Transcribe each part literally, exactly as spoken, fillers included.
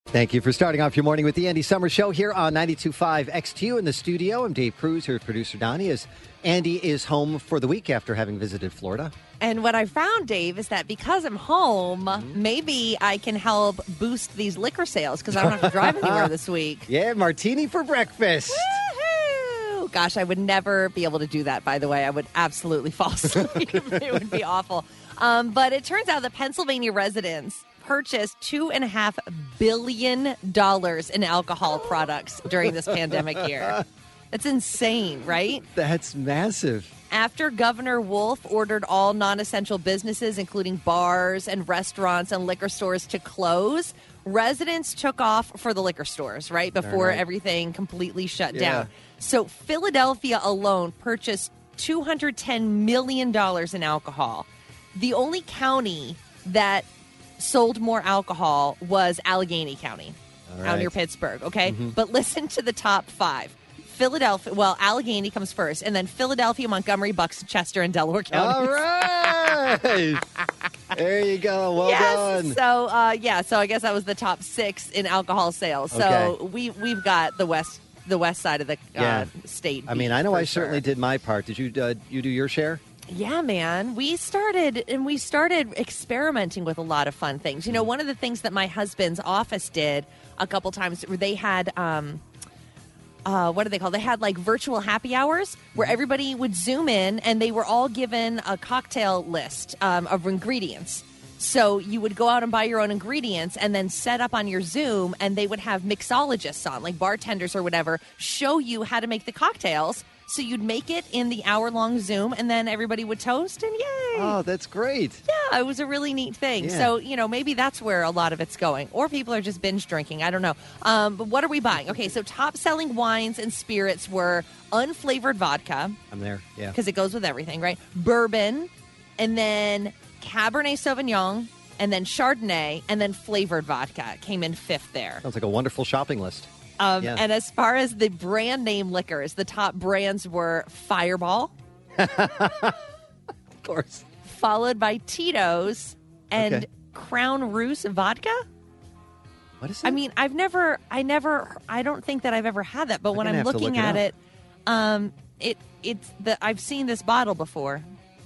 Thank you for starting off your morning with the Andy Summers Show here on ninety-two point five X T U in the studio. I'm Dave Cruz, here with producer Donnie, as Andy is home for the week after having visited Florida. And what I found, Dave, is that because I'm home, mm-hmm. maybe I can help boost these liquor sales because I don't have to drive anywhere this week. Yeah, martini for breakfast. Woo-hoo! Gosh, I would never be able to do that, by the way. I would absolutely fall asleep. It would be awful. Um, but it turns out that Pennsylvania residents purchased two and a half billion dollars in alcohol products during this pandemic year. That's insane, right? That's massive. After Governor Wolf ordered all non-essential businesses, including bars and restaurants and liquor stores, to close, residents took off for the liquor stores, right, before right. everything completely shut yeah. down. So Philadelphia alone purchased two hundred ten million dollars in alcohol. The only county that sold more alcohol was Allegheny County, right. out near Pittsburgh, okay? Mm-hmm. But listen to the top five. Philadelphia, well, Allegheny comes first, and then Philadelphia, Montgomery, Bucks, Chester, and Delaware counties. All right! There you go. Well yes. done. So, uh, yeah, so I guess that was the top six in alcohol sales. So okay. we, we've got the west the west side of the uh, yeah. state. I mean, I know I sure. certainly did my part. Did you, uh, you do your share? Yeah, man. We started and we started experimenting with a lot of fun things. You know, one of the things that my husband's office did a couple times, they had, um, uh, what do they call? They had like virtual happy hours where everybody would Zoom in and they were all given a cocktail list um, of ingredients. So you would go out and buy your own ingredients and then set up on your Zoom, and they would have mixologists on, like bartenders or whatever, show you how to make the cocktails. So you'd make it in the hour-long Zoom, and then everybody would toast, and yay! Oh, that's great. Yeah, it was a really neat thing. Yeah. So, you know, maybe that's where a lot of it's going. Or people are just binge drinking. I don't know. Um, but what are we buying? Okay, so top-selling wines and spirits were unflavored vodka. I'm there, yeah. Because it goes with everything, right? Bourbon, and then Cabernet Sauvignon, and then Chardonnay, and then flavored vodka came in fifth there. Sounds like a wonderful shopping list. Um, yeah. And as far as the brand name liquors, the top brands were Fireball. Of course. Followed by Tito's and okay. Crown Rousse vodka. What is that? I mean, I've never, I never, I don't think that I've ever had that. But I'm when I'm looking look at it, it, um, it, it's the, I've seen this bottle before.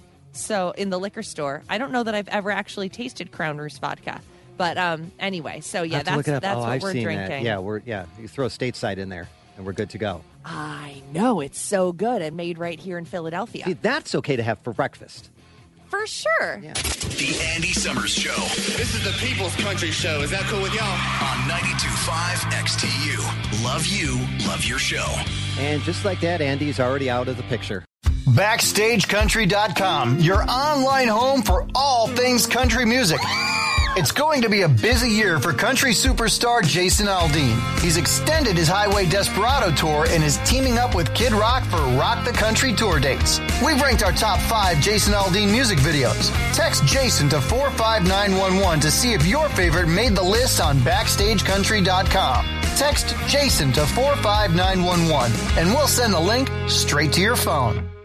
So in the liquor store, I don't know that I've ever actually tasted Crown Rousse vodka. But um, anyway, so yeah, that's that's oh, what I've we're seen drinking. That. Yeah, we're yeah. You throw stateside in there, and we're good to go. I know, it's so good and made right here in Philadelphia. See, that's okay to have for breakfast. For sure. Yeah. The Andy Summers Show. This is the People's Country Show. Is that cool with y'all? On ninety-two point five X T U. Love you, love your show. And just like that, Andy's already out of the picture. Backstage Country dot com, your online home for all things country music. It's going to be a busy year for country superstar Jason Aldean. He's extended his Highway Desperado tour and is teaming up with Kid Rock for Rock the Country tour dates. We've ranked our top five Jason Aldean music videos. Text Jason to four five nine one one to see if your favorite made the list on Backstage Country dot com. Text Jason to four five nine one one and we'll send the link straight to your phone.